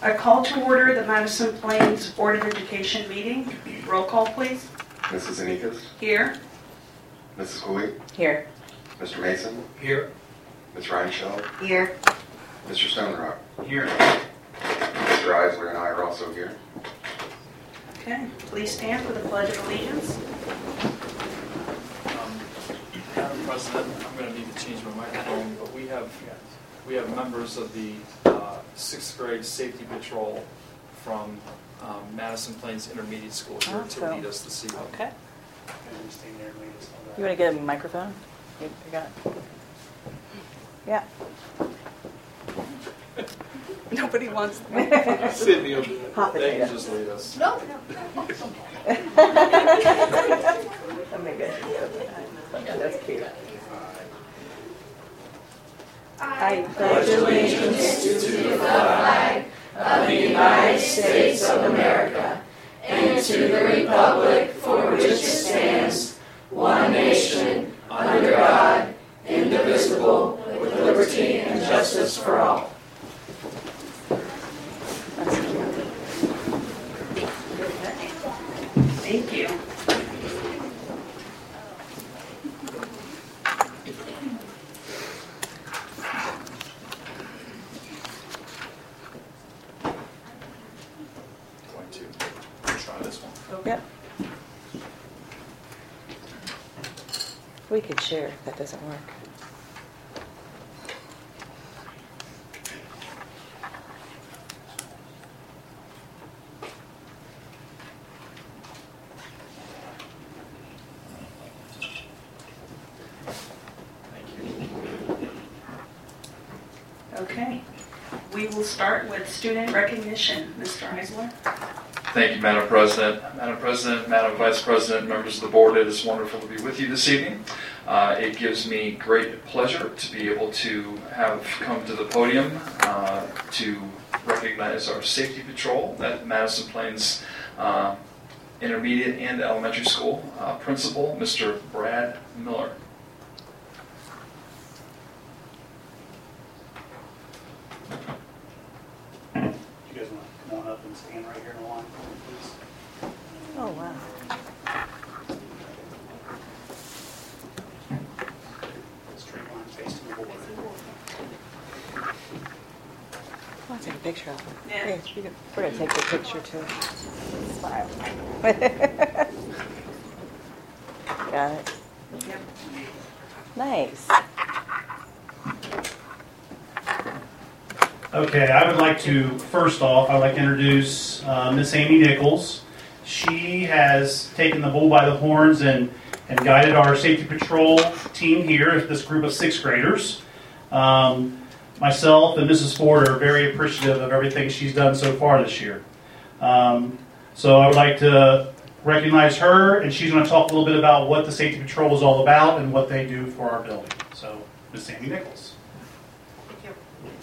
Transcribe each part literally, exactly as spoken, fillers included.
A call to order the Madison Plains Board of Education meeting. Roll call, please. Missus Anikas? Here. Missus Cooley? Here. Mister Mason? Here. Miz Reinschel? Here. Mister Stonerock? Here. Mister Eisler and I are also here. Okay, please stand for the Pledge of Allegiance. Um, Madam President, I'm going to need to change my microphone, but we have we have members of the uh, sixth grade safety patrol from um, Madison Plains Intermediate School here Oh, to cool. lead us this evening. Okay. You want to get a microphone? You you got it. Yeah. Nobody wants the microphone. Sydney will do it. Hot They can potato. just lead us. No, no. That'd be good. That's cute. I pledge allegiance to the flag of the United States of America and to the republic for which it stands, one nation, under God, indivisible, with liberty and justice for all. Thank you. Going to try this one. Yep. We could share if that doesn't work. Okay. We will start with student recognition. Mister Eisler. Thank you, Madam President. Madam President, Madam Vice President, members of the board, it is wonderful to be with you this evening. Uh, it gives me great pleasure to be able to have come to the podium uh, to recognize our safety patrol at Madison Plains uh, Intermediate and Elementary School. Uh, Principal, Mister Brad Miller. You guys want to come on up and stand right here in the line, please? Oh, wow. Straight line facing the board. I want to take a picture of it. Yeah. Yes, you can- we're going to take the picture too. Smile. Got it. Yep. Nice. Okay, I would like to, first off, I'd like to introduce uh, Miss Amy Nichols. She has taken the bull by the horns and, and guided our safety patrol team here, this group of sixth graders. Um, myself and Missus Ford are very appreciative of everything she's done so far this year. Um, so I would like to recognize her, and she's going to talk a little bit about what the safety patrol is all about and what they do for our building. So, Miss Amy Nichols. Thank you.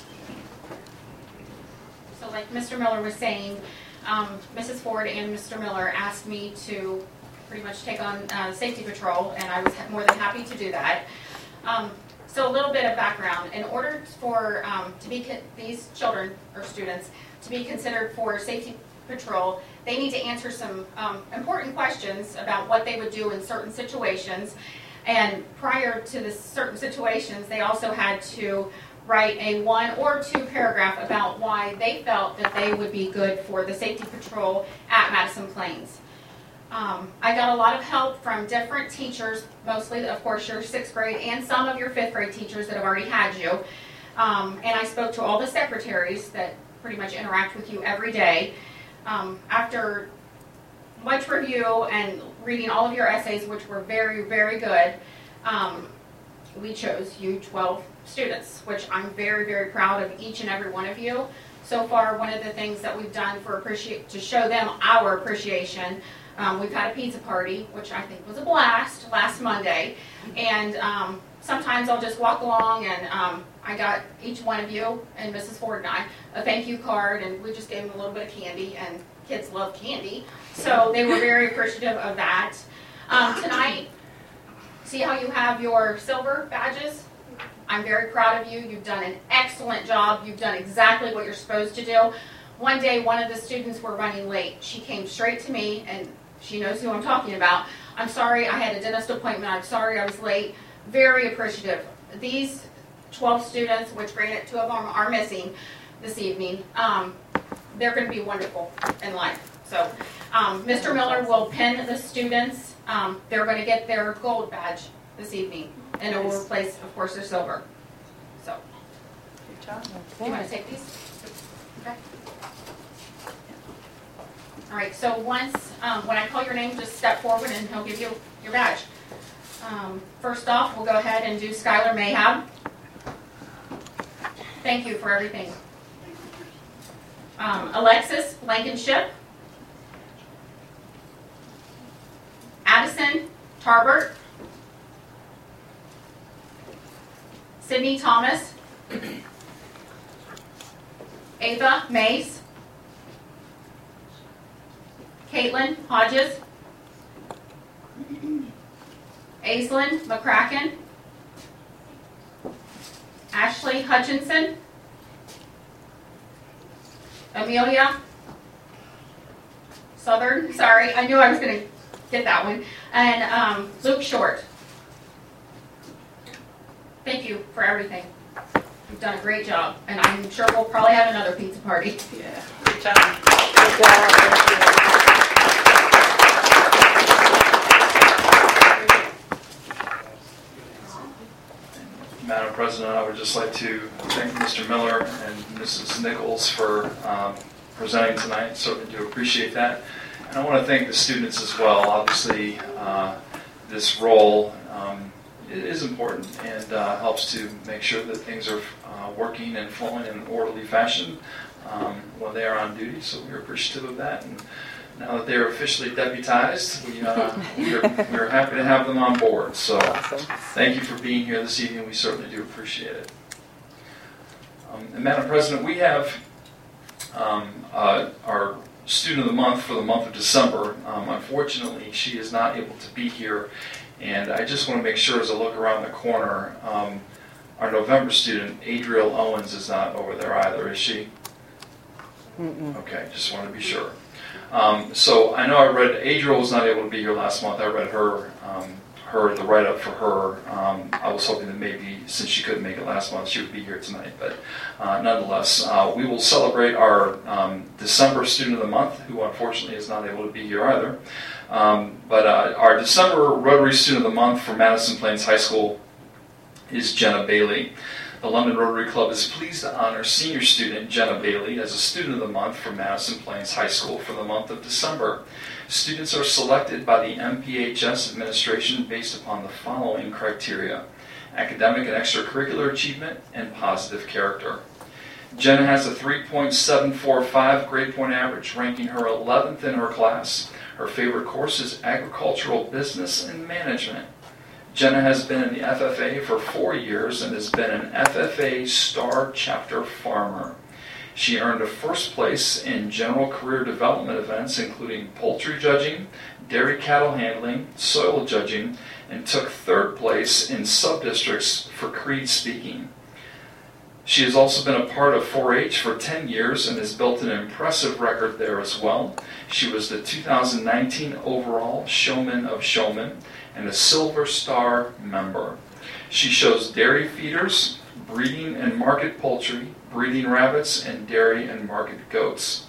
So like Mister Miller was saying, um, Missus Ford and Mister Miller asked me to pretty much take on uh, safety patrol, and I was more than happy to do that. Um, so a little bit of background. In order for um, to be con- these children or students to be considered for safety patrol, they need to answer some um, important questions about what they would do in certain situations. And prior to the certain situations, they also had to write a one or two paragraph about why they felt that they would be good for the safety patrol at Madison Plains. Um, I got a lot of help from different teachers, mostly, of course, your sixth grade and some of your fifth grade teachers that have already had you. Um, and I spoke to all the secretaries that pretty much interact with you every day. Um, after much review and reading all of your essays, which were very, very good, um, we chose you twelve students, which I'm very, very proud of each and every one of you. So far, one of the things that we've done for appreciate to show them our appreciation, um, we've had a pizza party, which I think was a blast last Monday, and um, sometimes I'll just walk along and um, I got each one of you and Missus Ford and I a thank you card, and we just gave them a little bit of candy, and kids love candy, so they were very appreciative of that. Um, tonight, see how you have your silver badges? I'm very proud of you. You've done an excellent job. You've done exactly what you're supposed to do. one day, one of the students were running late. She came straight to me, and she knows who I'm talking about. I'm sorry, I had a dentist appointment. I'm sorry I was late. Very appreciative. These twelve students, which granted two of them are missing this evening, um, they're going to be wonderful in life. So um, Mister Miller will pin the students. Um, they're going to get their gold badge this evening, and it will replace, of course, their silver. So, Good job. do you want to take these? Okay. All right, so once, um, when I call your name, just step forward and he'll give you your badge. Um, first off, we'll go ahead and do Skylar Mayhab. Thank you for everything. Um, Alexis Blankenship. Addison Tarbert. Sydney Thomas. Ava Mays. Caitlin Hodges. Aislinn McCracken. Ashley Hutchinson. Amelia Southern, sorry, I knew I was going to get that one. And um, Luke Short. Thank you for everything. You've done a great job, and I'm sure we'll probably have another pizza party. Yeah, good job. Good job. Thank you. Madam President, I would just like to thank Mister Miller and Missus Nichols for um, presenting tonight. Certainly do appreciate that. And I want to thank the students as well. Obviously, uh, this role um, is important and uh, helps to make sure that things are uh, working and flowing in an orderly fashion um, when they are on duty. So we're appreciative of that. And now that they're officially deputized, we, uh, we're, we're happy to have them on board. So thank you for being here this evening. We certainly do appreciate it. Um, and Madam President, we have um, uh, our Student of the Month for the month of December. Um, unfortunately, she is not able to be here. And I just want to make sure as I look around the corner, um, our November student, Adriel Owens, is not over there either, is she? Mm-mm. Okay, just want to be sure. Um, so I know I read, Adriel was not able to be here last month. I read her, um, her the write-up for her. Um, I was hoping that maybe, since she couldn't make it last month, she would be here tonight. But uh, nonetheless, uh, we will celebrate our um, December Student of the Month, who unfortunately is not able to be here either. Um, but uh, our December Rotary Student of the Month for Madison Plains High School is Jenna Bailey. The London Rotary Club is pleased to honor senior student Jenna Bailey as a Student of the Month for Madison Plains High School for the month of December. Students are selected by the M P H S administration based upon the following criteria: academic and extracurricular achievement and positive character. Jenna has a three point seven four five grade point average, ranking her eleventh in her class. Her favorite course is agricultural business and management. Jenna has been in the F F A for four years and has been an F F A Star Chapter Farmer. She earned a first place in general career development events, including poultry judging, dairy cattle handling, soil judging, and took third place in sub-districts for creed speaking. She has also been a part of four H for ten years and has built an impressive record there as well. She was the two thousand nineteen overall Showman of Showmen and a Silver Star member. She shows dairy feeders, breeding and market poultry, breeding rabbits, and dairy and market goats.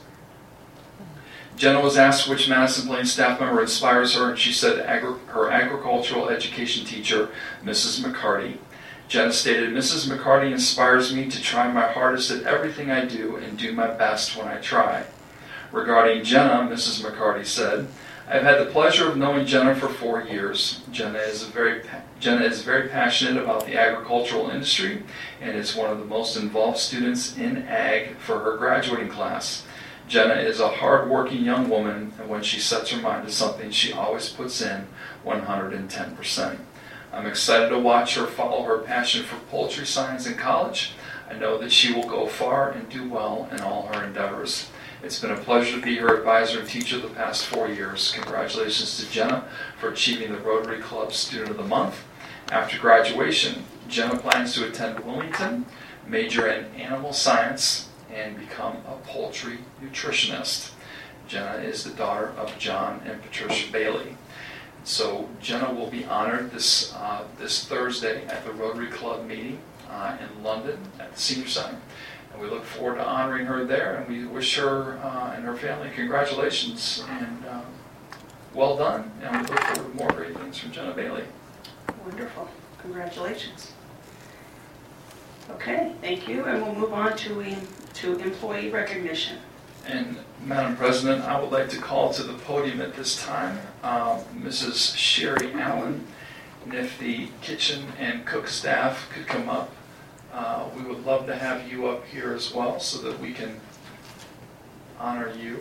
Jenna was asked which Madison Plains staff member inspires her, and she said agri- her agricultural education teacher, Missus McCarty. Jenna stated, "Missus McCarty inspires me to try my hardest at everything I do and do my best when I try." Regarding Jenna, Missus McCarty said, "I've had the pleasure of knowing Jenna for four years. Jenna is a very Jenna is very passionate about the agricultural industry and is one of the most involved students in ag for her graduating class. Jenna is a hard-working young woman, and when she sets her mind to something, she always puts in one hundred ten percent. I'm excited to watch her follow her passion for poultry science in college. I know that she will go far and do well in all her endeavors. It's been a pleasure to be her advisor and teacher the past four years. Congratulations to Jenna for achieving the Rotary Club Student of the Month. After graduation, Jenna plans to attend Wilmington, major in animal science, and become a poultry nutritionist. Jenna is the daughter of John and Patricia Bailey. So Jenna will be honored this uh, this Thursday at the Rotary Club meeting uh, in London at the Senior Center. And we look forward to honoring her there, and we wish her uh, and her family congratulations and uh, well done. And we look forward to more great things from Jenna Bailey. Wonderful. Congratulations. Okay, thank you, and we'll move on to, em- to employee recognition. And Madam President, I would like to call to the podium at this time uh, Missus Sherry Allen. And if the kitchen and cook staff could come up, uh, we would love to have you up here as well so that we can honor you.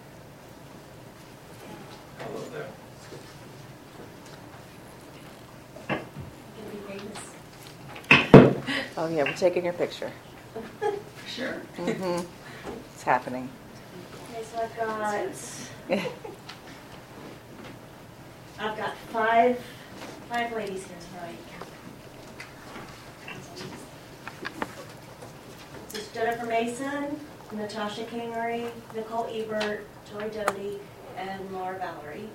Hello there. Oh yeah, we're taking your picture. Sure. Mm-hmm. It's happening. Okay, so I've got, I've got five, five ladies here tonight. This is Jennifer Mason, Natasha Kingery, Nicole Ebert, Joy Doty, and Laura Valerie.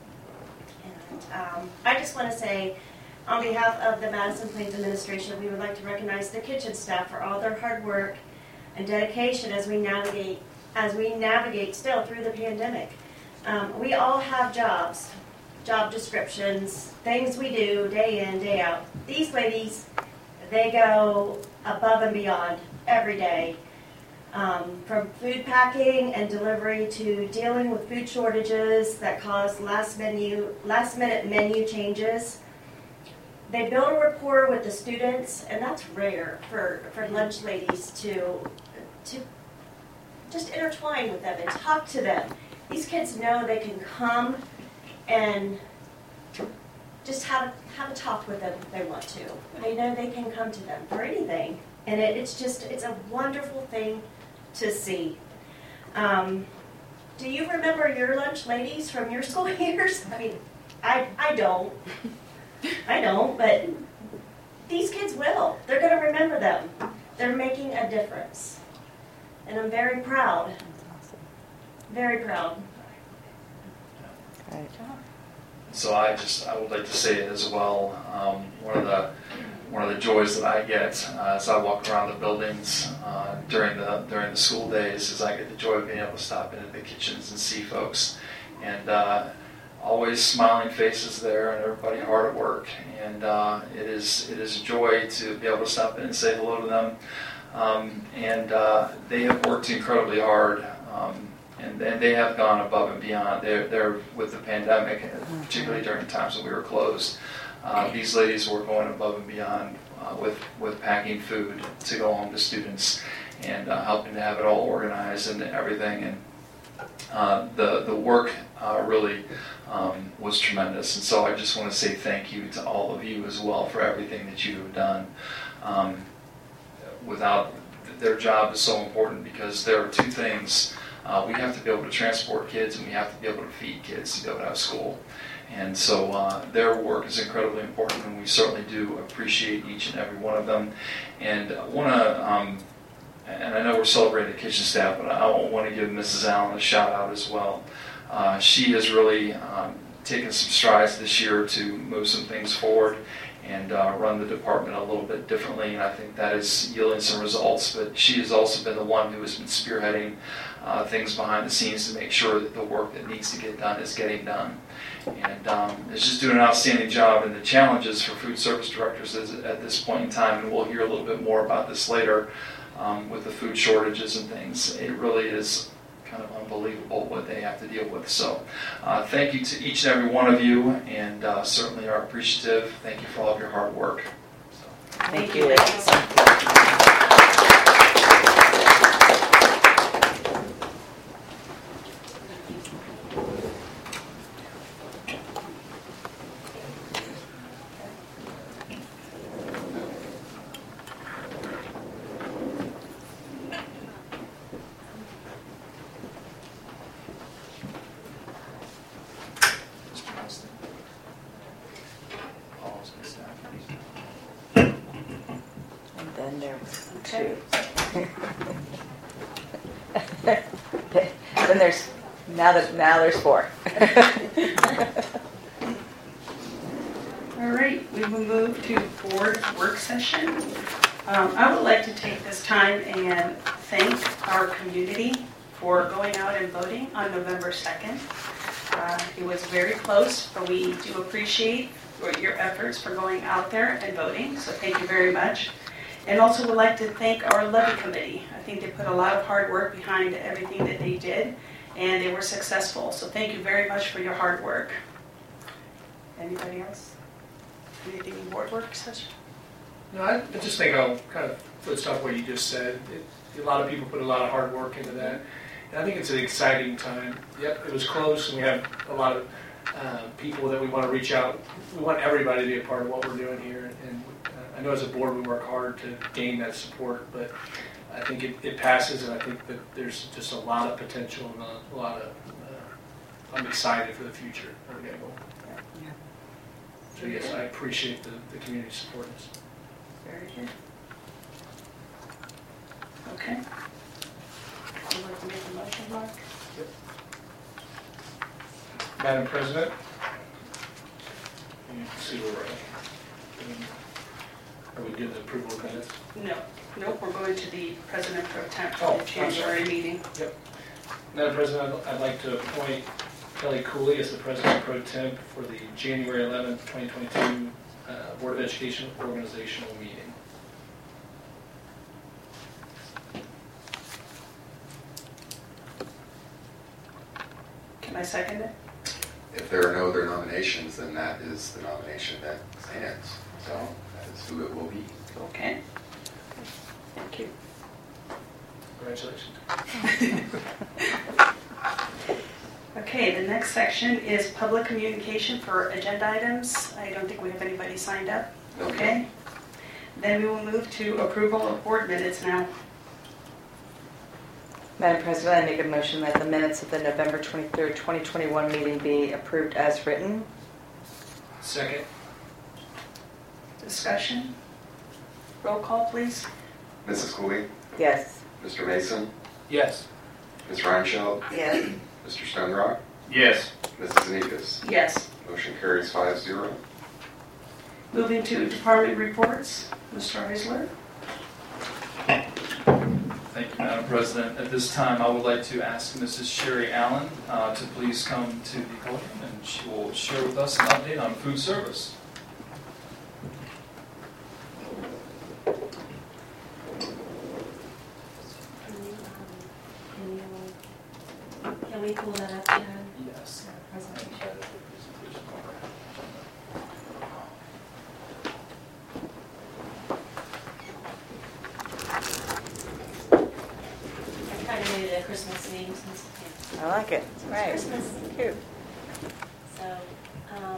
And um, I just want to say, on behalf of the Madison Plains Administration, we would like to recognize the kitchen staff for all their hard work and dedication as we navigate as we navigate still through the pandemic. Um, we all have jobs, job descriptions, things we do day in, day out. These ladies, they go above and beyond every day. Um, from food packing and delivery to dealing with food shortages that cause last menu, last minute menu changes. They build a rapport with the students, and that's rare for, for lunch ladies to, to just intertwine with them and talk to them. These kids know they can come and just have, have a talk with them if they want to. They know they can come to them for anything. And it, it's just, it's a wonderful thing to see. Um, do you remember your lunch ladies from your school years? I mean, I, I don't. I don't, but these kids will. They're going to remember them. They're making a difference. And I'm very proud. Very proud. Right. So I just I would like to say it as well. Um, one of the one of the joys that I get uh, as I walk around the buildings uh, during the during the school days is I get the joy of being able to stop into the kitchens and see folks, and uh, always smiling faces there and everybody hard at work. And uh, it is it is a joy to be able to stop in and say hello to them. Um, and uh, they have worked incredibly hard. Um, And, and they have gone above and beyond. They're, they're with the pandemic, particularly during times when we were closed. Uh, these ladies were going above and beyond uh, with, with packing food to go home to students and uh, helping to have it all organized and everything. And uh, the, the work uh, really um, was tremendous. And so I just want to say thank you to all of you as well for everything that you have done. Um, without their job is so important because there are two things. Uh, we have to be able to transport kids, and we have to be able to feed kids to be able to have school. And so uh, their work is incredibly important, and we certainly do appreciate each and every one of them. And I want to, um, and I know we're celebrating the kitchen staff, but I want to give Missus Allen a shout out as well. Uh, she has really um, taken some strides this year to move some things forward and uh, run the department a little bit differently, and I think that is yielding some results. But she has also been the one who has been spearheading uh, things behind the scenes to make sure that the work that needs to get done is getting done. And um, is just doing an outstanding job. And the challenges for food service directors is at this point in time, and we'll hear a little bit more about this later um, with the food shortages and things, it really is kind of unbelievable what they have to deal with. So uh, thank you to each and every one of you, and uh, certainly are appreciative. Thank you for all of your hard work. So. Thank, Thank you. you. And then there was Okay. two. Then there's, now that now there's four. All right, we will move to board work session. Um, I would like to take this time and thank our community for going out and voting on November second. Uh, It was very close, but we do appreciate your efforts for going out there and voting, so thank you very much. And also would like to thank our levy committee. I think they put a lot of hard work behind everything that they did, and they were successful. So thank you very much for your hard work. Anybody else? Anything in board work session? No, I I just think I'll kind of foot off what you just said. It, a lot of people put a lot of hard work into that. And I think it's an exciting time. Yep, it was close, and we have a lot of uh, people that we want to reach out. We want everybody to be a part of what we're doing here. And uh, I know as a board we work hard to gain that support, but I think it, it passes, and I think that there's just a lot of potential and a, a lot of, uh, I'm excited for the future of Gable. So yes, I appreciate the, the community supporting us. Very good. Okay. Would you like to make a motion, Mark? Madam President, you can see where we're at. Are we doing the approval of minutes? No. Nope, we're going to the President Pro Temp Oh, for the I'm January sorry. meeting. Madam President, I'd- I'd like to appoint Kelly Cooley as the President Pro Temp for the January eleventh, twenty twenty-two uh, Board of Education organizational meeting. Can I second it? If there are no other nominations, then that is the nomination that stands. So that is who it will be. Okay. Thank you. Congratulations. Okay, the next section is public communication for agenda items. I don't think we have anybody signed up. Okay. Then we will move to approval of board minutes now. Madam President, I make a motion that the minutes of the November twenty-third, twenty twenty-one meeting be approved as written. Second. Discussion? Roll call, please. Missus Cooley, Yes. Mister Mason, Yes. Miz Reinscheld, Yes. Mister Stone Rock, Yes. Missus Zanikas. Yes. Motion carries five zero. Moving to department reports. Mister Eisler? Thank you, Madam President. At this time, I would like to ask Missus Sherry Allen uh, to please come to the podium, and she will share with us an update on food service. Can we pull that up, Jen? Yes. I kind of made it a Christmas theme since it's I like it. Right. Christmas. Cute. So, um,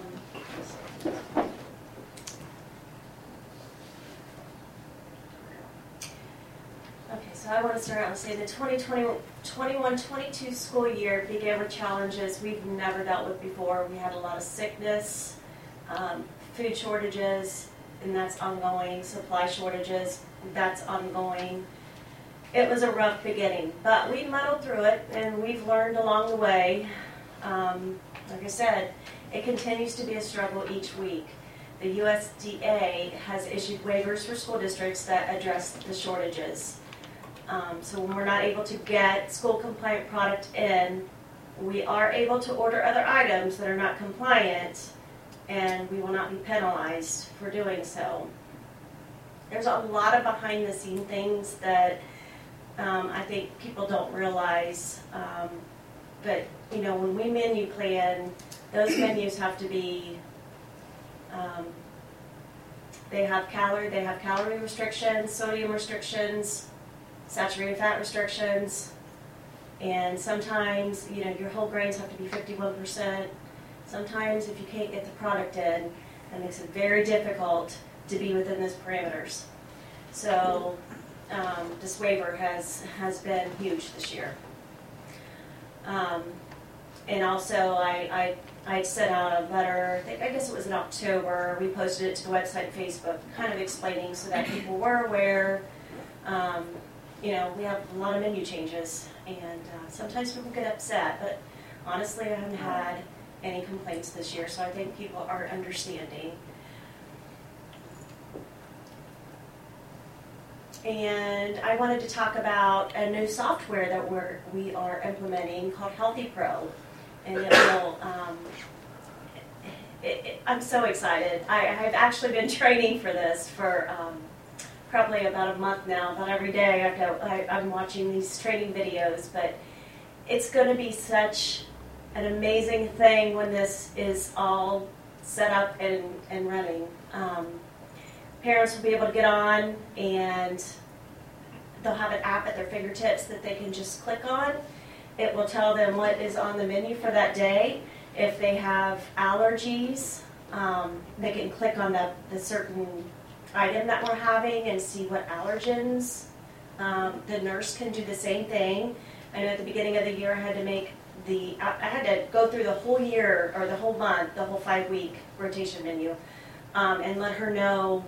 okay, so I want to start out and say the twenty twenty, twenty-one twenty-two school year began with challenges we've never dealt with before. We had a lot of sickness, um, food shortages, and that's ongoing, supply shortages, that's ongoing. It was a rough beginning, but we muddled through it, and we've learned along the way. Um, like I said, it continues to be a struggle each week. The U S D A has issued waivers for school districts that address the shortages. Um, so when we're not able to get school compliant product in, we are able to order other items that are not compliant, and we will not be penalized for doing so. There's a lot of behind the scene things that um, I think people don't realize. Um, but you know, when we menu plan, those menus have to be Um, they have calorie, they have calorie restrictions, sodium restrictions, saturated fat restrictions, and sometimes, you know, your whole grains have to be fifty-one percent. Sometimes if you can't get the product in, that makes it very difficult to be within those parameters. So um, this waiver has, has been huge this year. Um, and also I, I I sent out a letter, I think- I guess it was in October, we posted it to the website and Facebook, kind of explaining so that people were aware. Um, you know, we have a lot of menu changes, and uh, sometimes people get upset, but honestly, I haven't had any complaints this year, so I think people are understanding. And I wanted to talk about a new software that we're, we are implementing called Healthy Pro. And it will, um, it, it, I'm so excited. I, I have actually been training for this for um, probably about a month now. About every day I go, I, I'm watching these training videos, but it's going to be such an amazing thing when this is all set up and, and running. Um, Parents will be able to get on, and they'll have an app at their fingertips that they can just click on. It will tell them what is on the menu for that day. If they have allergies, um, they can click on the, the certain item that we're having and see what allergens. Um, the nurse can do the same thing. I know at the beginning of the year I had to make the, I, I had to go through the whole year, or the whole month, the whole five-week rotation menu, um, and let her know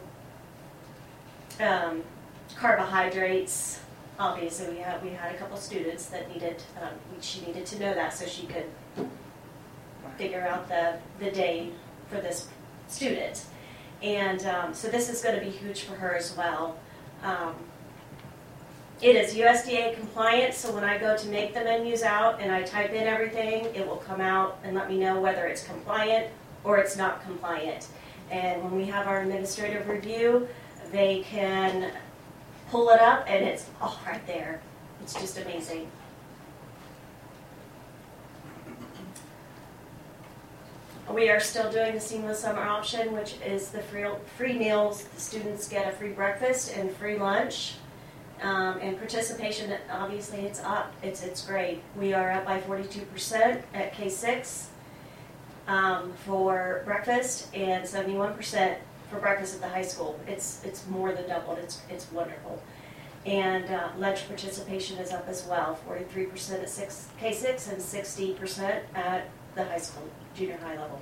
Um, carbohydrates. Obviously, we had we had a couple students that needed. Um, she needed to know that so she could figure out the the day for this student. And um, so this is going to be huge for her as well. Um, it is U S D A compliant, so when I go to make the menus out and I type in everything, it will come out and let me know whether it's compliant or it's not compliant. And when we have our administrative review, they can pull it up, and it's all right there. It's just amazing. We are still doing the seamless summer option, which is the free, free meals. The students get a free breakfast and free lunch. Um, and participation, obviously, it's up. It's, it's great. We are up by forty-two percent at K six um, for breakfast, and seventy-one percent for breakfast at the high school. It's it's more than doubled. It's it's wonderful. And uh, lunch participation is up as well, forty-three percent at six, K six and sixty percent at the high school, junior high level.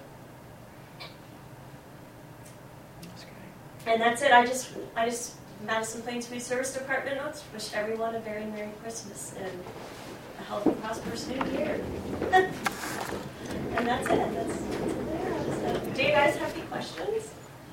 That's great. And that's it. I just I just Madison Plains Food Service Department notes. Wish everyone a very Merry Christmas and a healthy, prosperous New Year. And that's it. That's, that's it there. So, do you guys have any questions?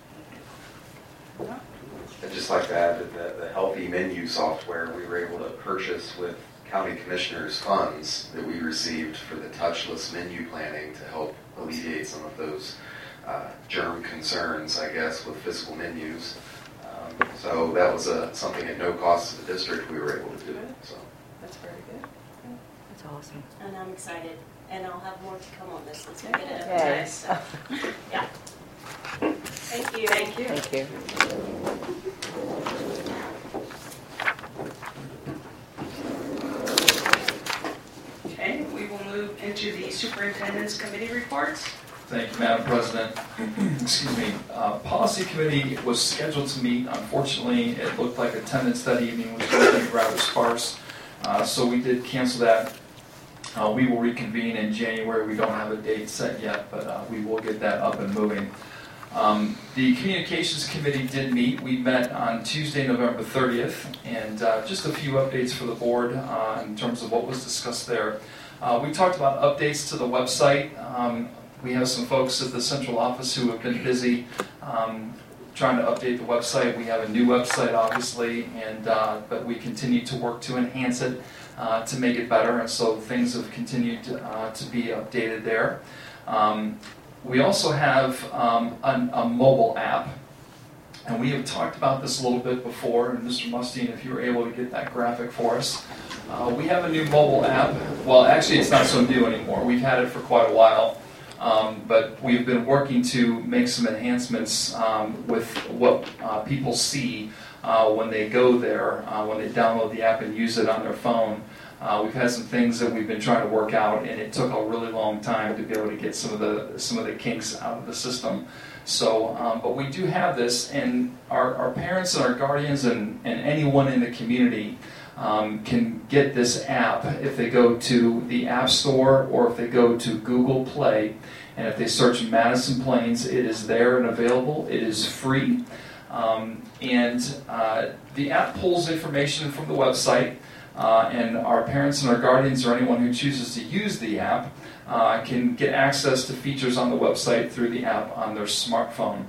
I'd just like to add that the, the Healthy Menu software we were able to purchase with county commissioners' funds that we received for the touchless menu planning to help alleviate some of those uh, germ concerns, I guess, with physical menus. Um, so that was a, something at no cost to the district we were able to do. So That's very good. That's awesome. And I'm excited. And I'll have more to come on this once we get it Okay. advertised. So, yeah. Thank you. Thank you. Thank you. Okay, we will move into the superintendent's committee reports. Thank you, Madam President. Excuse me. Uh, Policy Committee was scheduled to meet. Unfortunately, it looked like attendance that evening was going to be rather sparse, uh, so we did cancel that. Uh, we will reconvene in January. We don't have a date set yet, but uh, we will get that up and moving. Um, the Communications Committee did meet. We met on Tuesday, November thirtieth, and uh, just a few updates for the board uh, in terms of what was discussed there. Uh, we talked about updates to the website. Um, we have some folks at the central office who have been busy um, trying to update the website. We have a new website, obviously, and uh, but we continue to work to enhance it, uh, to make it better, and so things have continued to, uh, to be updated there. Um, We also have um, an, a mobile app, and we have talked about this a little bit before, and Mister Mustine, if you were able to get that graphic for us. Uh, we have a new mobile app. Well, actually, it's not so new anymore. We've had it for quite a while, um, but we've been working to make some enhancements um, with what uh, people see uh, when they go there, uh, when they download the app and use it on their phone. Uh, we've had some things that we've been trying to work out, and it took a really long time to be able to get some of the some of the kinks out of the system. So, um, but we do have this, and our, our parents and our guardians and, and anyone in the community um, can get this app if they go to the App Store or if they go to Google Play, and if they search Madison Plains, it is there and available. It is free. Um, and uh, the app pulls information from the website, uh, and our parents and our guardians or anyone who chooses to use the app uh, can get access to features on the website through the app on their smartphone.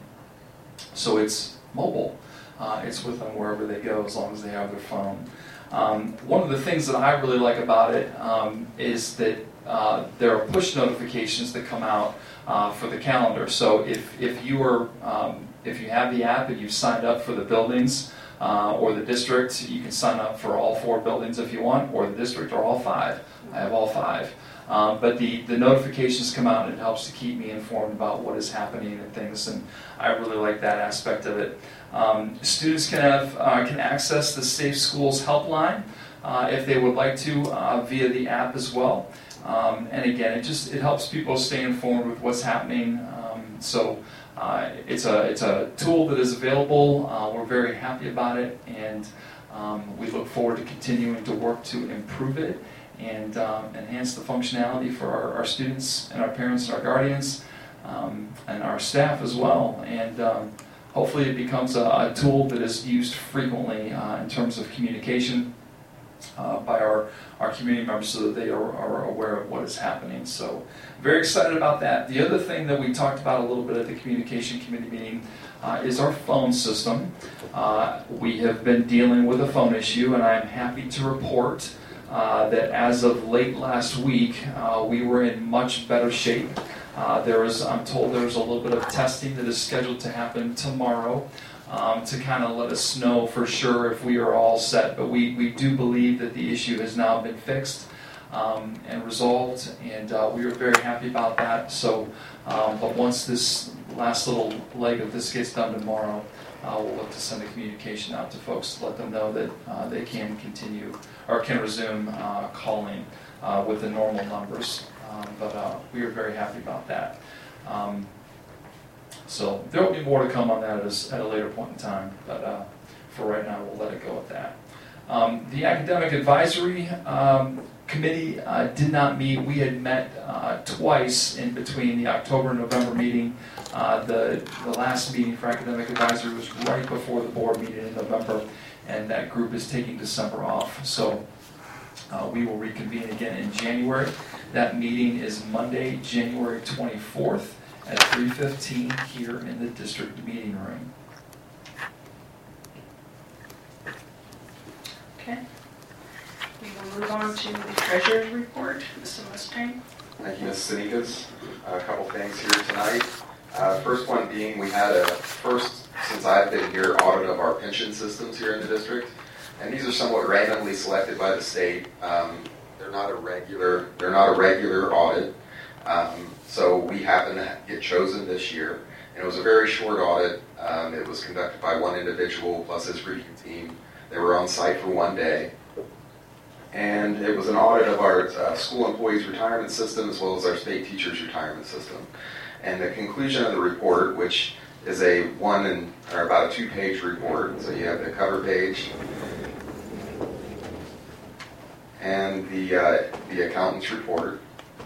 So it's mobile. Uh, it's with them wherever they go as long as they have their phone. Um, one of the things that I really like about it um, is that uh, there are push notifications that come out uh, for the calendar. So if, if you are um, if you have the app and you've signed up for the buildings uh, or the district, you can sign up for all four buildings if you want, or the district, or all five. I have all five. Um, but the, the notifications come out and it helps to keep me informed about what is happening and things, and I really like that aspect of it. Um, students can have uh, can access the Safe Schools helpline uh, if they would like to uh, via the app as well. Um, and again, it just it helps people stay informed with what's happening. Um, so uh, it's a it's a tool that is available. Uh, we're very happy about it, and um, we look forward to continuing to work to improve it and um, enhance the functionality for our, our students and our parents and our guardians um, and our staff as well. And um, hopefully it becomes a, a tool that is used frequently uh, in terms of communication uh, by our, our community members so that they are, are aware of what is happening. So very excited about that. The other thing that we talked about a little bit at the communication committee meeting uh, is our phone system. Uh, we have been dealing with a phone issue, and I'm happy to report uh, that as of late last week, uh, we were in much better shape. Uh, there is, I'm told there's a little bit of testing that is scheduled to happen tomorrow um, to kind of let us know for sure if we are all set. But we, we do believe that the issue has now been fixed um, and resolved, and uh, we are very happy about that. So, um, but once this last little leg of this gets done tomorrow, uh, we'll look to send a communication out to folks to let them know that uh, they can continue or can resume uh, calling uh, with the normal numbers. Um, but uh, we are very happy about that. Um, so there will be more to come on that at a, at a later point in time, but uh, for right now we'll let it go at that. Um, the Academic Advisory um, Committee uh, did not meet. We had met uh, twice in between the October and November meeting. Uh, the, the last meeting for Academic Advisory was right before the board meeting in November, and that group is taking December off. So uh, we will reconvene again in January. That meeting is Monday, January twenty-fourth at three fifteen here in the district meeting room. Okay. We will move on to the treasurer's report. Mister Mustang. Thank you, Miz Sinikas. A couple things here tonight. Uh, first one being we had a first, since I've been here, audit of our pension systems here in the district. And these are somewhat randomly selected by the state. Um, they're not a regular, they're not a regular audit. Um, so we happened to get chosen this year. And it was a very short audit. Um, it was conducted by one individual plus his review team. They were on site for one day. And it was an audit of our uh, school employees retirement system as well as our state teachers retirement system. And the conclusion of the report, which is a one and or about a two-page report, so you have the cover page and the uh, the accountant's report.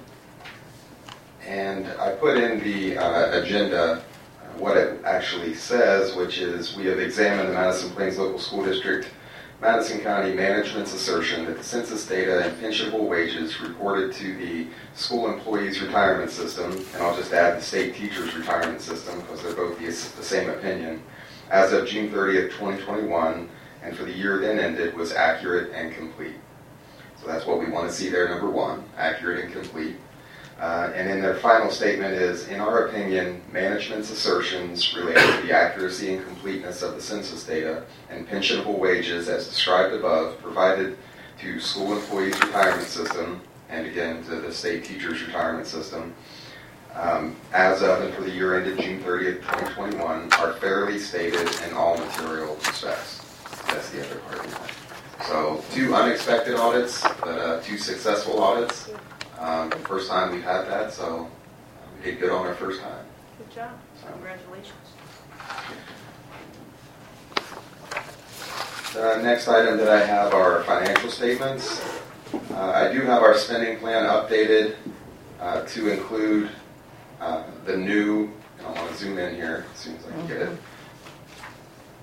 And I put in the uh, agenda what it actually says, which is we have examined the Madison Plains Local School District Madison County management's assertion that the census data and pensionable wages reported to the school employees retirement system, and I'll just add the state teachers retirement system because they're both the, the same opinion, as of June thirtieth, twenty twenty-one, and for the year then ended, was accurate and complete. So that's what we want to see there, number one, accurate and complete. Uh, and in their final statement is, in our opinion, management's assertions related to the accuracy and completeness of the census data and pensionable wages as described above provided to school employees retirement system, and again to the state teachers retirement system, um, as of and for the year ended June thirtieth, twenty twenty-one, are fairly stated in all material respects. That's the other part of that. So two unexpected audits, but uh, two successful audits. Um, first time we've had that, so we did good on our first time. Good job. So. Congratulations. The next item that I have are financial statements. Uh, I do have our spending plan updated uh, to include uh, the new, and I want to zoom in here as soon as I can get it.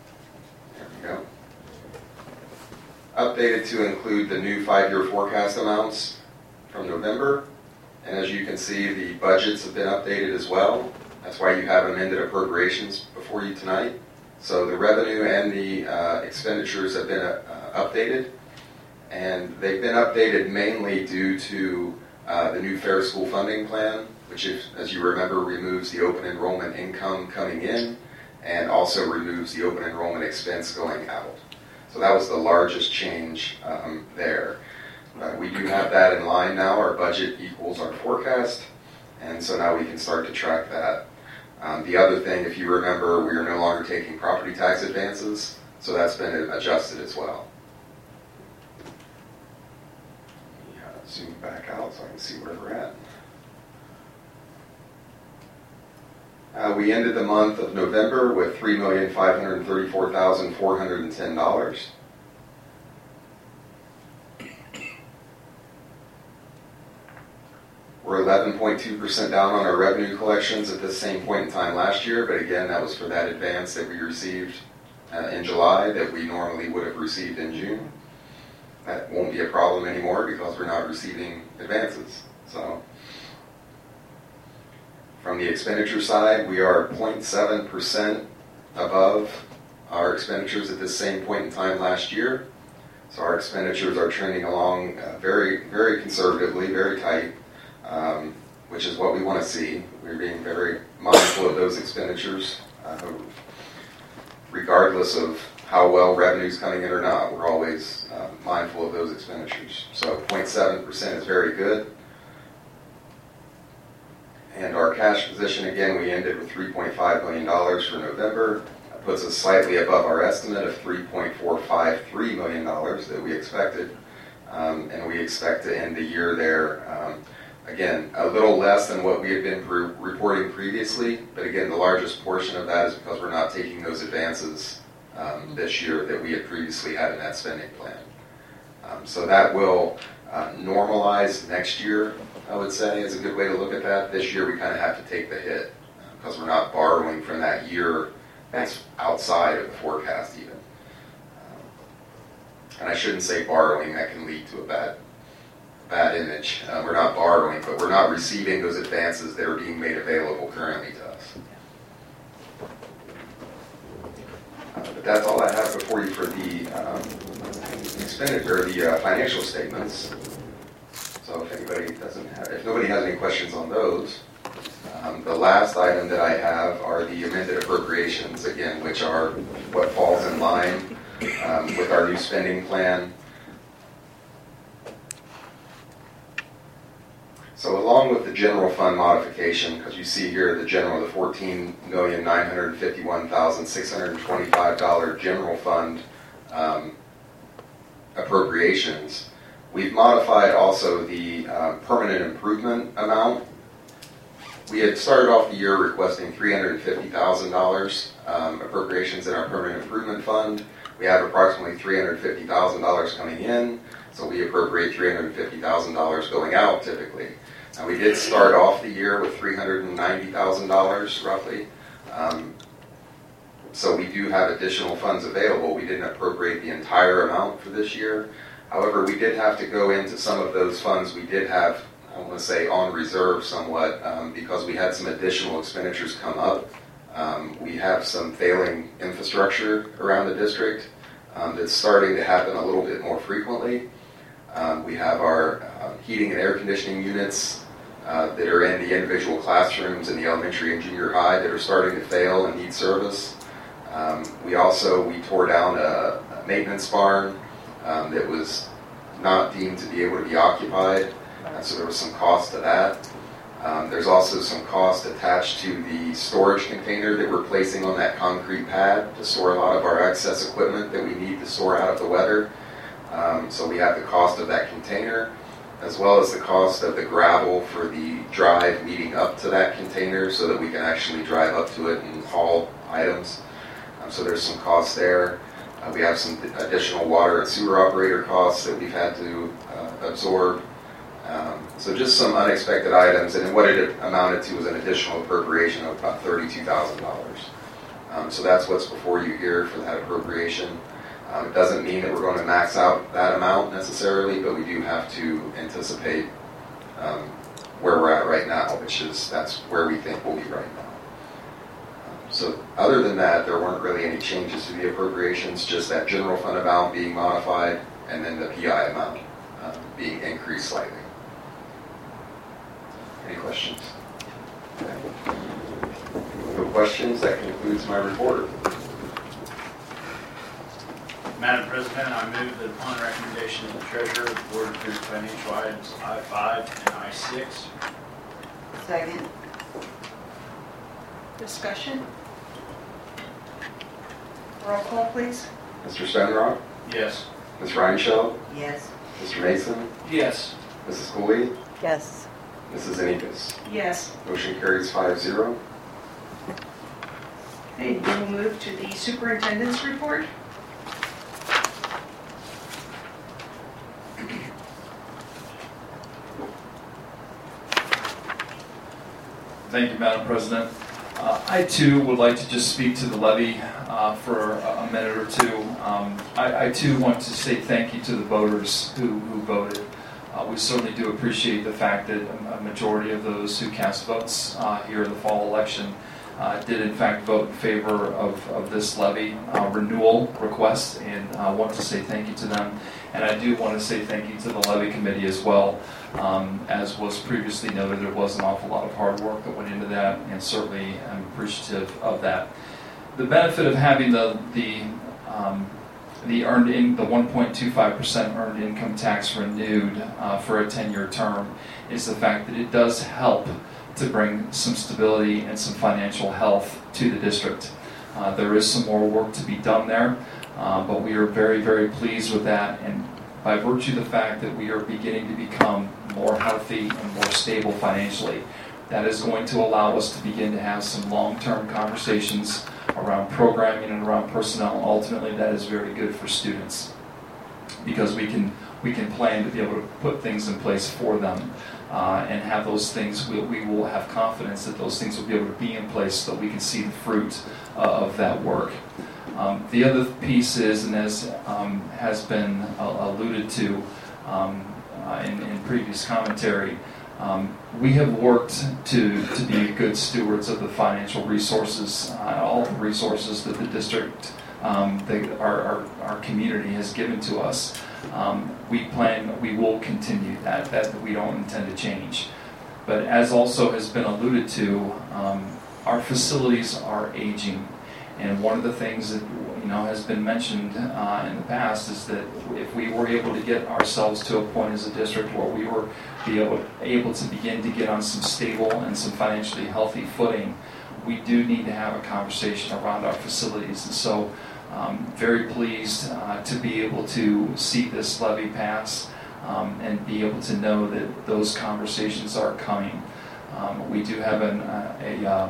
updated to include the new five-year forecast amounts from November. And as you can see, the budgets have been updated as well. That's why you have amended appropriations before you tonight. So the revenue and the uh, expenditures have been uh, updated. And they've been updated mainly due to uh, the new Fair School Funding Plan, which, if, as you remember, removes the open enrollment income coming in and also removes the open enrollment expense going out. So that was the largest change um, there. Uh, we do have that in line now. Our budget equals our forecast, and so now we can start to track that. Um, the other thing, if you remember, we are no longer taking property tax advances, so that's been adjusted as well. Yeah, zoom back out so I can see where we're at. Uh, we ended the month of November with three million five hundred thirty-four thousand four hundred ten dollars. We're eleven point two percent down on our revenue collections at this same point in time last year, but again, that was for that advance that we received uh, in July that we normally would have received in June. That won't be a problem anymore because we're not receiving advances. So, from the expenditure side, we are zero point seven percent above our expenditures at this same point in time last year. So our expenditures are trending along uh, very, very conservatively, very tight. Um, which is what we want to see. We're being very mindful of those expenditures, uh, regardless of how well revenue is coming in or not. We're always uh, mindful of those expenditures. So zero point seven percent is very good. And our cash position, again, we ended with three point five million dollars for November. That puts us slightly above our estimate of three point four five three million dollars that we expected. Um, and we expect to end the year there. Um, Again, a little less than what we had been pre- reporting previously, but again, the largest portion of that is because we're not taking those advances um, this year that we had previously had in that spending plan. Um, so that will uh, normalize next year, I would say, is a good way to look at that. This year we kind of have to take the hit uh, because we're not borrowing from that year that's outside of the forecast even. Um, and I shouldn't say borrowing, that can lead to a bad bad image. Uh, we're not borrowing, but we're not receiving those advances that are being made available currently to us. Uh, but that's all I have before you for the um, expenditure, the uh, financial statements. So if anybody doesn't have, if nobody has any questions on those, um, the last item that I have are the amended appropriations, again, which are what falls in line um, with our new spending plan. So along with the general fund modification, because you see here the general, the fourteen million nine hundred fifty-one thousand six hundred twenty-five dollars general fund um, appropriations, we've modified also the uh, permanent improvement amount. We had started off the year requesting three hundred fifty thousand dollars um, appropriations in our permanent improvement fund. We have approximately three hundred fifty thousand dollars coming in, so we appropriate three hundred fifty thousand dollars going out typically. Now, we did start off the year with three hundred ninety thousand dollars roughly. Um, so we do have additional funds available. We didn't appropriate the entire amount for this year. However, we did have to go into some of those funds we did have, I want to say, on reserve somewhat um, because we had some additional expenditures come up. Um, we have some failing infrastructure around the district um, that's starting to happen a little bit more frequently. Um, we have our uh, heating and air conditioning units uh, that are in the individual classrooms in the elementary and junior high that are starting to fail and need service. Um, we also, we tore down a, a maintenance barn um, that was not deemed to be able to be occupied, uh, so there was some cost to that. Um, there's also some cost attached to the storage container that we're placing on that concrete pad to store a lot of our excess equipment that we need to store out of the weather. Um, so we have the cost of that container, as well as the cost of the gravel for the drive leading up to that container so that we can actually drive up to it and haul items. Um, so there's some costs there. Uh, we have some additional water and sewer operator costs that we've had to uh, absorb. Um, so just some unexpected items, and what it amounted to was an additional appropriation of about thirty-two thousand dollars. Um, so that's what's before you here for that appropriation. Um, it doesn't mean that we're going to max out that amount necessarily, but we do have to anticipate um, where we're at right now, which is that's where we think we'll be right now. Um, so other than that, there weren't really any changes to the appropriations, just that general fund amount being modified and then the P I amount um, being increased slightly. Any questions? Okay. No questions. That concludes my report. Madam President, I move that upon recommendation of the treasurer, the board approve financial items I five and I six. Second. Discussion? Roll call, please. Mister Spenrock, Yes. Miz Reinschel, Yes. Mister Mason, Yes. Missus Cooley, Yes. Missus Angus. Yes. Motion carries five zero. Okay, we will move to the superintendent's report. Thank you, Madam President. Uh, I too would like to just speak to the levy uh, for a minute or two. Um, I, I too want to say thank you to the voters who, who voted. Uh, we certainly do appreciate the fact that a majority of those who cast votes uh, here in the fall election uh, did in fact vote in favor of, of this levy uh, renewal request, and I want to say thank you to them. And I do want to say thank you to the levy committee as well. Um, as was previously noted, there was an awful lot of hard work that went into that, and certainly I'm appreciative of that. The benefit of having the the um, the earned in the one point two five percent earned income tax renewed uh, for a ten-year term is the fact that it does help to bring some stability and some financial health to the district. Uh, there is some more work to be done there, uh, but we are very, very pleased with that, and by virtue of the fact that we are beginning to become more healthy and more stable financially, that is going to allow us to begin to have some long-term conversations around programming and around personnel. Ultimately, that is very good for students because we can we can plan to be able to put things in place for them uh, and have those things. We, we will have confidence that those things will be able to be in place so that we can see the fruit uh, of that work. Um, the other piece is, and as um, has been uh, alluded to um, uh, in, in previous commentary, um, we have worked to, to be good stewards of the financial resources, uh, all the resources that the district, um, that our, our, our community has given to us. Um, we plan, we will continue that, that we don't intend to change. But as also has been alluded to, um, our facilities are aging. And one of the things that you know has been mentioned uh, in the past is that if we were able to get ourselves to a point as a district where we were be able, able to begin to get on some stable and some financially healthy footing, we do need to have a conversation around our facilities. And so um, very pleased uh, to be able to see this levy pass um, and be able to know that those conversations are coming. Um, we do have an, uh, a uh,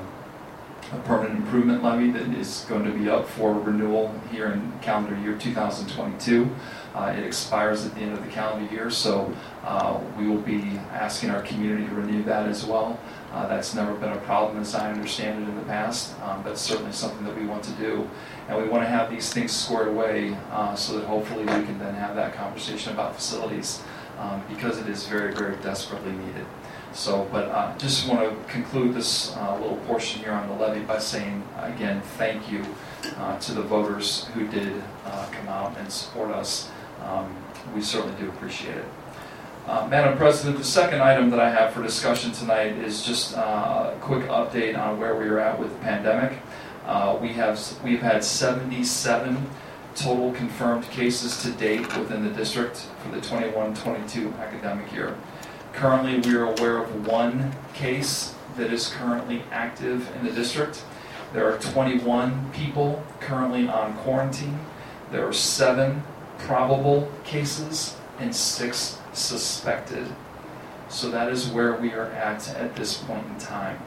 a permanent improvement levy that is going to be up for renewal here in calendar year two thousand twenty-two. Uh, it expires at the end of the calendar year, so uh, we will be asking our community to renew that as well. Uh, that's never been a problem as I understand it in the past, um, but it's certainly something that we want to do. And we want to have these things squared away uh, so that hopefully we can then have that conversation about facilities um, because it is very, very desperately needed. So, but I uh, just want to conclude this uh, little portion here on the levy by saying, again, thank you uh, to the voters who did uh, come out and support us. Um, we certainly do appreciate it. Uh, Madam President, the second item that I have for discussion tonight is just uh, a quick update on where we are at with the pandemic. Uh, we have, we've had seventy-seven total confirmed cases to date within the district for the twenty-one twenty-two academic year. Currently, we are aware of one case that is currently active in the district. There are twenty-one people currently on quarantine. There are seven probable cases and six suspected. So that is where we are at at this point in time.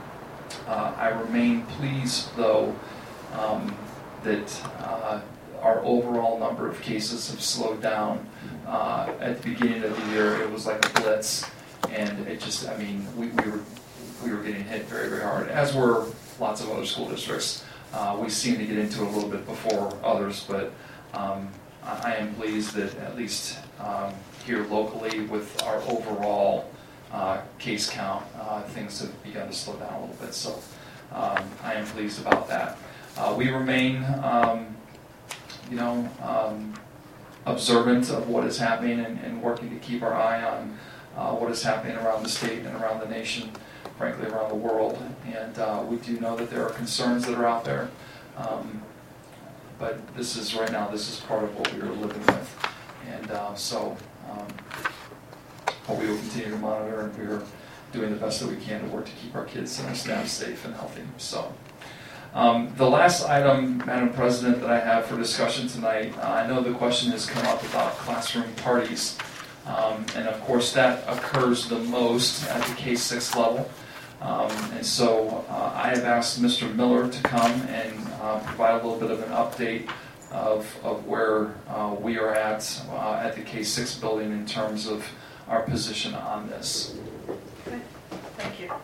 Uh, I remain pleased, though, um, that uh, our overall number of cases have slowed down. Uh, at the beginning of the year, it was like a blitz, and it just, I mean, we, we were we were getting hit very, very hard, as were lots of other school districts. Uh, we seem to get into it a little bit before others, but um, I I am pleased that at least um, here locally with our overall uh, case count, uh, things have begun to slow down a little bit. So um, I am pleased about that. Uh, we remain, um, you know, um, observant of what is happening and, and working to keep our eye on uh, what is happening around the state and around the nation, frankly around the world. And uh, we do know that there are concerns that are out there. Um, but this is, right now, this is part of what we are living with. And uh, so um, we will continue to monitor, and we are doing the best that we can to work to keep our kids and our staff safe and healthy. So. Um, the last item, Madam President, that I have for discussion tonight, uh, I know the question has come up about classroom parties, um, and of course that occurs the most at the K six level. Um, and so uh, I have asked Mister Miller to come and uh, provide a little bit of an update of, of where uh, we are at uh, at the K six building in terms of our position on this. Okay. Thank you.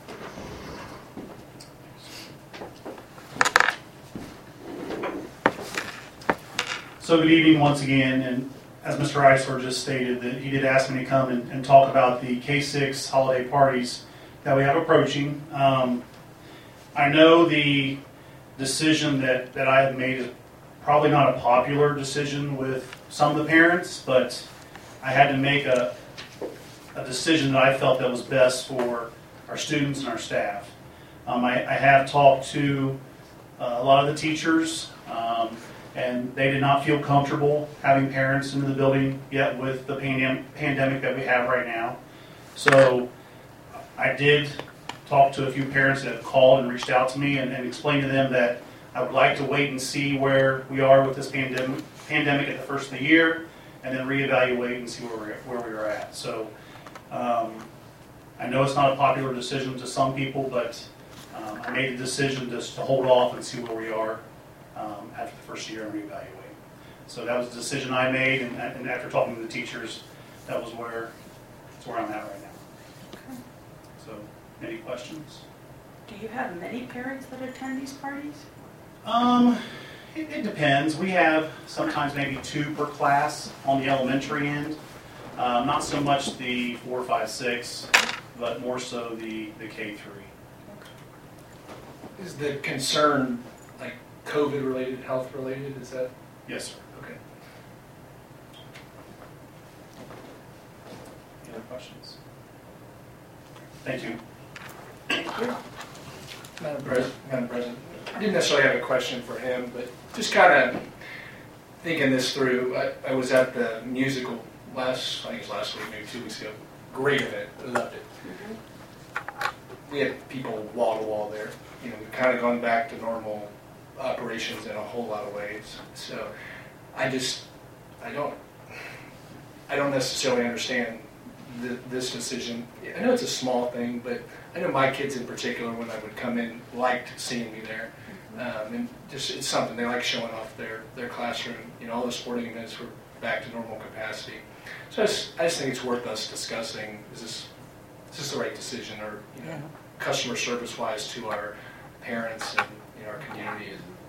So good evening once again, and as Mister Eisler just stated, that he did ask me to come and, and talk about the K six holiday parties that we have approaching. Um, I know the decision that, that I have made is probably not a popular decision with some of the parents, but I had to make a, a decision that I felt that was best for our students and our staff. Um, I, I have talked to uh, a lot of the teachers, um, and they did not feel comfortable having parents into the building yet with the pandem- pandemic that we have right now. So I did talk to a few parents that have called and reached out to me and, and explained to them that I would like to wait and see where we are with this pandemic, pandemic at the first of the year, and then reevaluate and see where we're, where we are at. So um, I know it's not a popular decision to some people, but um, I made the decision just to hold off and see where we are Um, after the first year and reevaluate. So that was the decision I made, and, and after talking to the teachers, that was where that's where I'm at right now. Okay. So, any questions? Do you have many parents that attend these parties? Um, it, it depends. We have sometimes maybe two per class on the elementary end. Um, not so much the four, five, six, but more so the the K three. Is the concern like COVID related, health related? Is that? Yes, sir. Okay. Any other questions? Thank you. Thank you. Madam President, Madam President, I didn't necessarily have a question for him, but just kind of thinking this through. I, I was at the musical last, I think it was last week, maybe two weeks ago. Great event. I loved it. Mm-hmm. We had people wall to wall there. You know, we've kind of gone back to normal operations in a whole lot of ways. So I just, I don't, I don't necessarily understand th- this decision. I know it's a small thing, but I know my kids in particular, when I would come in, liked seeing me there. Um, and just, it's something, they like showing off their, their classroom. You know, all the sporting events were back to normal capacity. So I just, I just think it's worth us discussing, is this, is this the right decision, or, you know, yeah. customer service wise to our parents and in our community.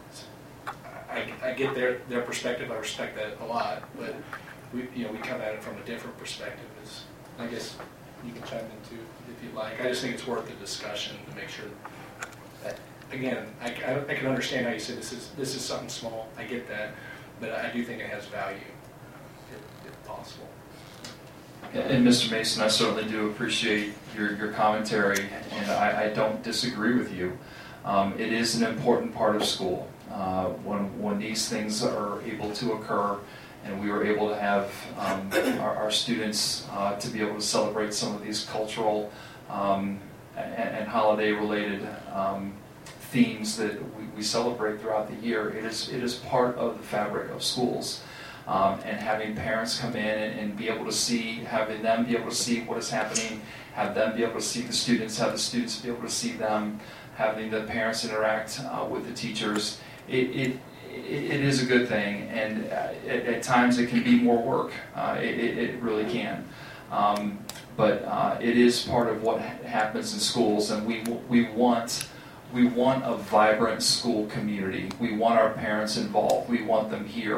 I, I get their, their perspective. I respect that a lot, but we, you know, we come at it from a different perspective. Is I guess you can chime in too if you'd like. I just think it's worth the discussion to make sure that, again, I, I, I can understand how you said this is this is something small. I get that, but I do think it has value if, if possible. And Mister Mason, I certainly do appreciate your, your commentary, and I, I don't disagree with you. Um, it is an important part of school. Uh, when when these things are able to occur, and we were able to have um, our, our students uh, to be able to celebrate some of these cultural um, and, and holiday-related um, themes that we, we celebrate throughout the year, it is it is part of the fabric of schools. Um, and having parents come in and, and be able to see, having them be able to see what is happening, have them be able to see the students, have the students be able to see them, having the parents interact uh, with the teachers, it, it it is a good thing. And uh, at, at times it can be more work. Uh, it, it really can. Um, but uh, it is part of what ha- happens in schools, and we we want. We want a vibrant school community. We want our parents involved. We want them here.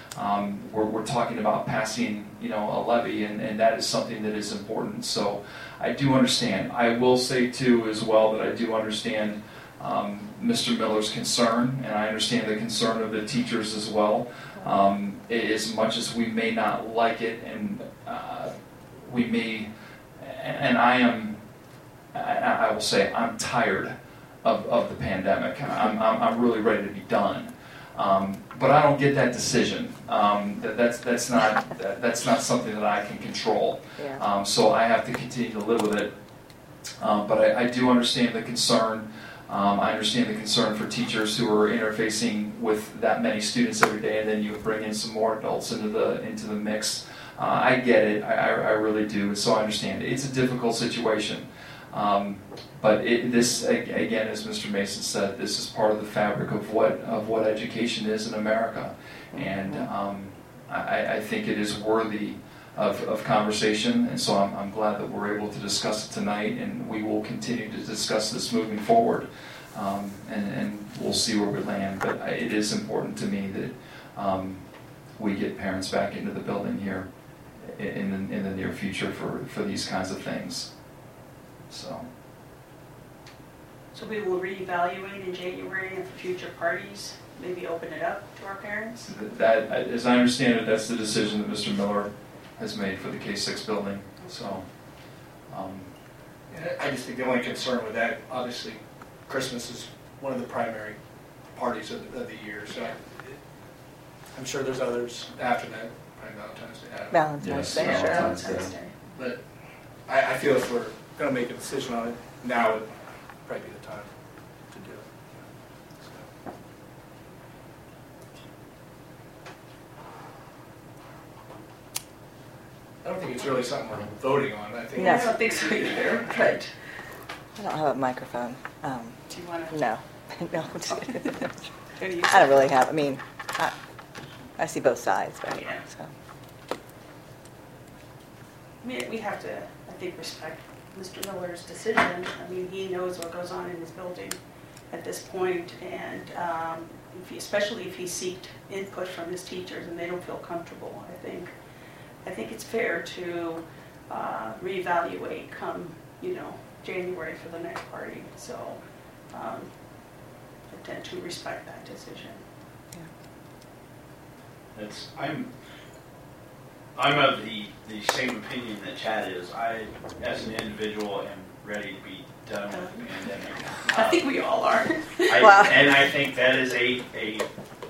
Um, we're, we're talking about passing, you know, a levy, and, and that is something that is important. So I do understand. I will say too as well that I do understand um, Mister Miller's concern, and I understand the concern of the teachers as well. Um, as much as we may not like it, and uh, we may, and I am, I, I will say, I'm tired of, of the pandemic. I'm, I'm, I'm really ready to be done. Um, but I don't get that decision. Um, that, that's that's not that, that's not something that I can control. Yeah. Um, so I have to continue to live with it. Um, but I, I do understand the concern. Um, I understand the concern for teachers who are interfacing with that many students every day, and then you bring in some more adults into the into the mix. Uh, I get it. I, I, I really do. So I understand. It's a difficult situation. Um, but it, this, again, as Mister Mason said, this is part of the fabric of what of what education is in America, and um, I, I think it is worthy of, of conversation. And so I'm, I'm glad that we're able to discuss it tonight, and we will continue to discuss this moving forward, um, and, and we'll see where we land. But it is important to me that um, we get parents back into the building here in the, in the near future for, for these kinds of things. So. So we will reevaluate in January and for future parties, maybe open it up to our parents? That, as I understand it, that's the decision that Mister Miller has made for the K six building. So, um, I just think the only concern with that, obviously, Christmas is one of the primary parties of, of the year. So I, I'm sure there's others after that, probably Valentine's Day. I don't know. Valentine's Yes, Day, sure. Valentine's Day. But I, I feel if we're going to make a decision on it, now would probably be the time to do it. So. I don't think it's really something we're voting on. I think No. I don't think so either, but I don't have a microphone. Um, do you want to? no. no. I don't really have, I mean, I, I see both sides, but, Yeah. so. I mean, we have to, I think, respect Mister Miller's decision. I mean, he knows what goes on in his building at this point, and um, if he, especially if he seeked input from his teachers and they don't feel comfortable, I think, I think it's fair to uh, reevaluate come, you know, January for the next party. So um, I tend to respect that decision. It's, I'm, I'm of the, the same opinion that Chad is. I, as an individual, am ready to be done with the pandemic. I think we all are. I, Wow. And I think that is a, a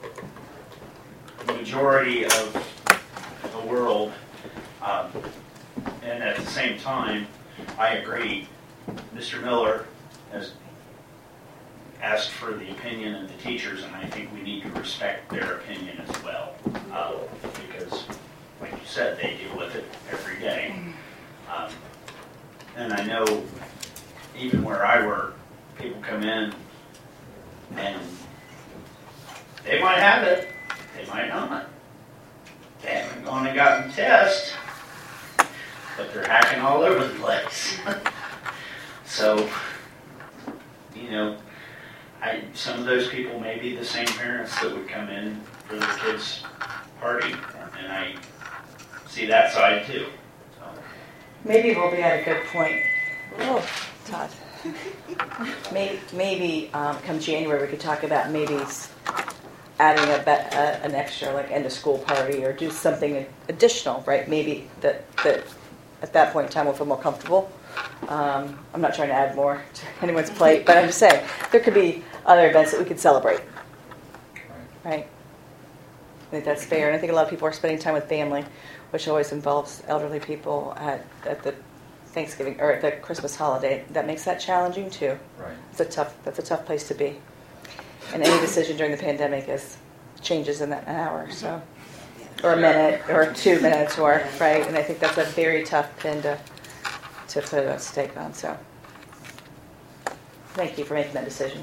majority of the world. Um, and at the same time, I agree. Mister Miller has asked for the opinion of the teachers, and I think we need to respect their opinion as well. Uh, because, like you said, they deal with it every day. Um, and I know even where I work, people come in and they might have it, they might not. They haven't gone and gotten tests, but they're hacking all over the place. So, you know, I, some of those people may be the same parents that would come in for their kids' party, and I see that side too. So. Maybe we'll be at a good point. Oh, Todd. Maybe, maybe um, come January we could talk about maybe s- adding a, be- a an extra like end of school party or do something additional, right? Maybe that that at that point in time we'll feel more comfortable. Um, I'm not trying to add more to anyone's plate, but I'm just saying there could be other events that we could celebrate, right? I think that's fair, and I think a lot of people are spending time with family, which always involves elderly people at, at the Thanksgiving or at the Christmas holiday. That makes that challenging too. right. It's a tough. That's a tough place to be. And any decision during the pandemic is changes in that an hour, so or a minute or two minutes, or right. And I think that's a very tough pin to to put a stake on. So thank you for making that decision.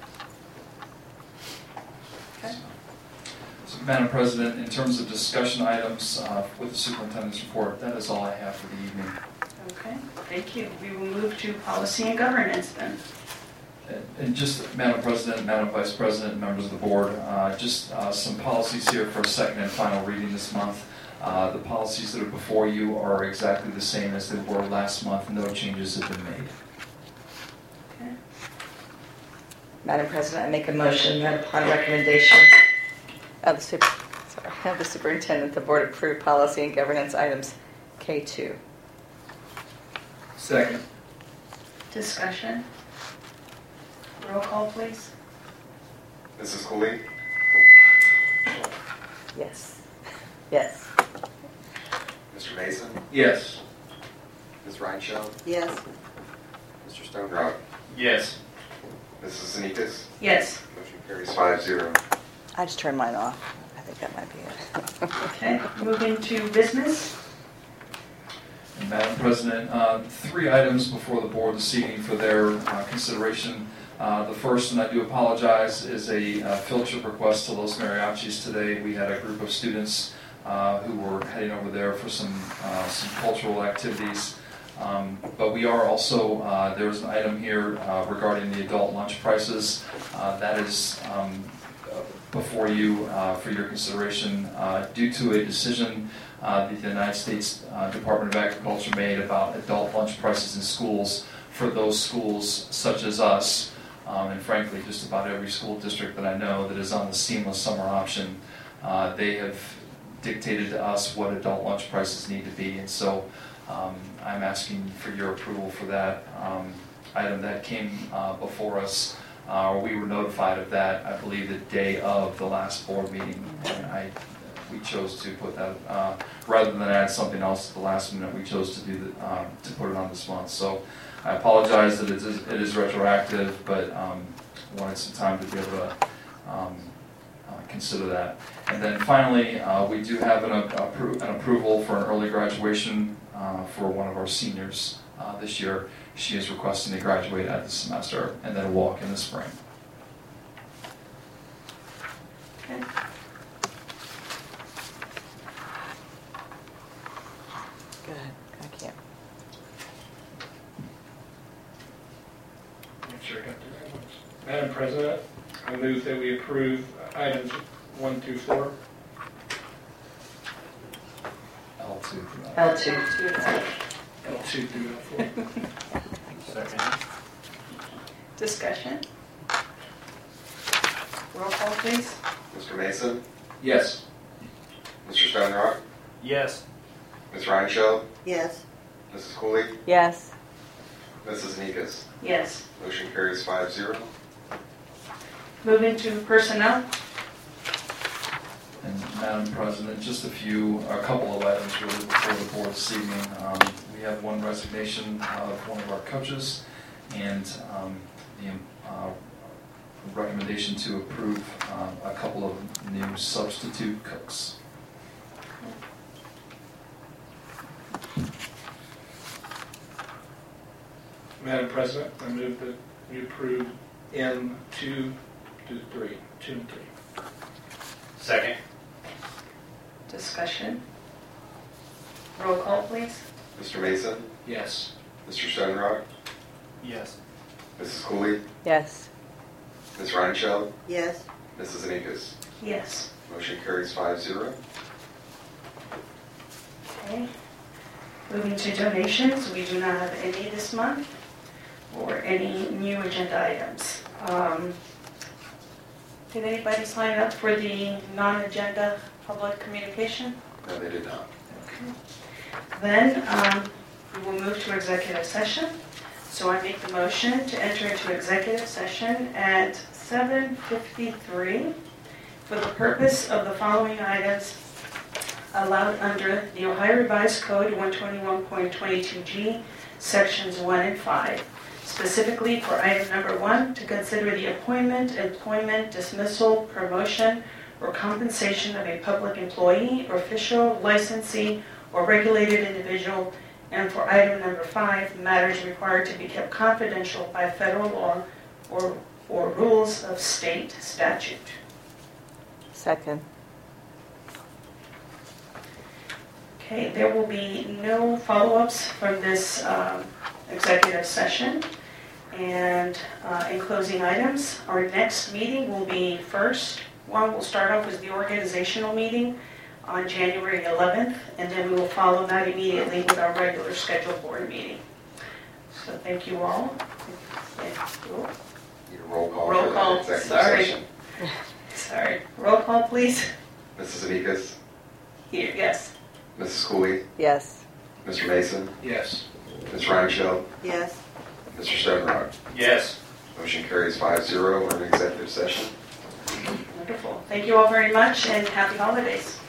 Okay. So, Madam President, in terms of discussion items uh, with the superintendent's report, that is all I have for the evening. Okay, thank you. We will move to policy and governance then. And just, Madam President, Madam Vice President, members of the board, uh, just uh, some policies here for a second and final reading this month. Uh, the policies that are before you are exactly the same as they were last month. No changes have been made. Okay. Madam President, I make a motion that upon recommendation of the, super, sorry, of the superintendent, the board approve policy and governance items K two. Second. Discussion. Roll call, please. Missus Cooley, Yes. Yes. Mister Mason, Yes. Miz Reinschel, Yes. Mister Stone Rock, Yes. Missus Zanikis. Yes. Motion carries five zero. I just turned mine off. I think that might be it. Okay, moving to business. And Madam President, uh, three items before the board this evening for their uh, consideration. Uh, the first, and I do apologize, is a uh, field trip request to Los Mariachis today. We had a group of students uh, who were heading over there for some uh, some cultural activities. Um, but we are also, uh, there's an item here uh, regarding the adult lunch prices. Uh, that is um, before you uh, for your consideration uh, due to a decision uh, that the United States uh, Department of Agriculture made about adult lunch prices in schools for those schools such as us. Um, and frankly, just about every school district that I know that is on the seamless summer option, uh, they have dictated to us what adult lunch prices need to be. And so um, I'm asking for your approval for that um, item that came uh, before us. Uh, we were notified of that, I believe, the day of the last board meeting. And I, we chose to put that, uh, rather than add something else at the last minute, we chose to do the, um, to put it on this month. So I apologize that it is, it is retroactive, but um, wanted some time to be able to um, uh, consider that. And then finally, uh, we do have an, appro an approval for an early graduation uh, for one of our seniors uh, this year. She is requesting to graduate at the semester and then walk in the spring. Okay. Good. Thank you. Make sure I got the right ones. Madam President, I move that we approve items one through four. L two. L two. L two through L four. Second. Discussion. Roll call, please. Mister Mason, Yes. Mister Stone Rock, Yes. Miz Reinschel, Yes. Missus Cooley, Yes. Missus Zanikis. Yes. Motion carries five zero. Moving to personnel. And Madam President, just a few, a couple of items really before the board this evening. Um, we have one resignation of one of our coaches and um, the uh, recommendation to approve uh, a couple of new substitute cooks. Madam President, I move that we approve M two to three, two and three. Second. Discussion. Roll call, please. Mister Mason, Yes. Mister Stone Rock, Yes. Missus Cooley, Yes. Miz Reinschel, Yes. Missus Zanikis. Yes. Motion carries five zero. Okay. Moving to donations, we do not have any this month or any new agenda items. Um, Did anybody sign up for the non-agenda public communication? No, they did not. Okay. Then um, we will move to executive session. So I make the motion to enter into executive session at seven fifty-three for the purpose of the following items allowed under the Ohio Revised Code one twenty-one point twenty-two G, sections one and five. Specifically for item number one, to consider the appointment, employment, dismissal, promotion, or compensation of a public employee, official, licensee, or regulated individual. And for item number five, matters required to be kept confidential by federal law or, or rules of state statute. Second. Okay, there will be no follow-ups from this um, executive session. And uh, in closing items, our next meeting will be first, one will start off with the organizational meeting on January eleventh, and then we will follow that immediately with our regular scheduled board meeting. So thank you all. And- oh, Need a roll call Roll for call, that executive sorry. session. Sorry, roll call please. Missus Amikus, Here, yes. Missus Cooley, Yes. Mister Mason, Yes. Miz Reinschel, Yes. Mister Stonerock. Yes. Motion carries five zero. We're in executive session. Wonderful. Thank you all very much and happy holidays.